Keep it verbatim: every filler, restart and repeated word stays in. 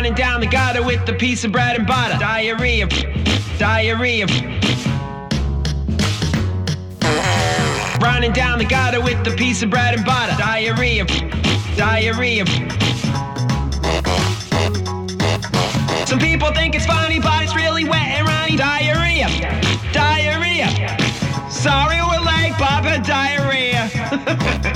Running down the gutter with a piece of bread and butter. Diarrhea, diarrhea. Running down the gutter with a piece of bread and butter. Diarrhea, diarrhea. Some people think it's funny, but it's really wet and runny. Diarrhea, diarrhea. Sorry we're late, Papa, diarrhea.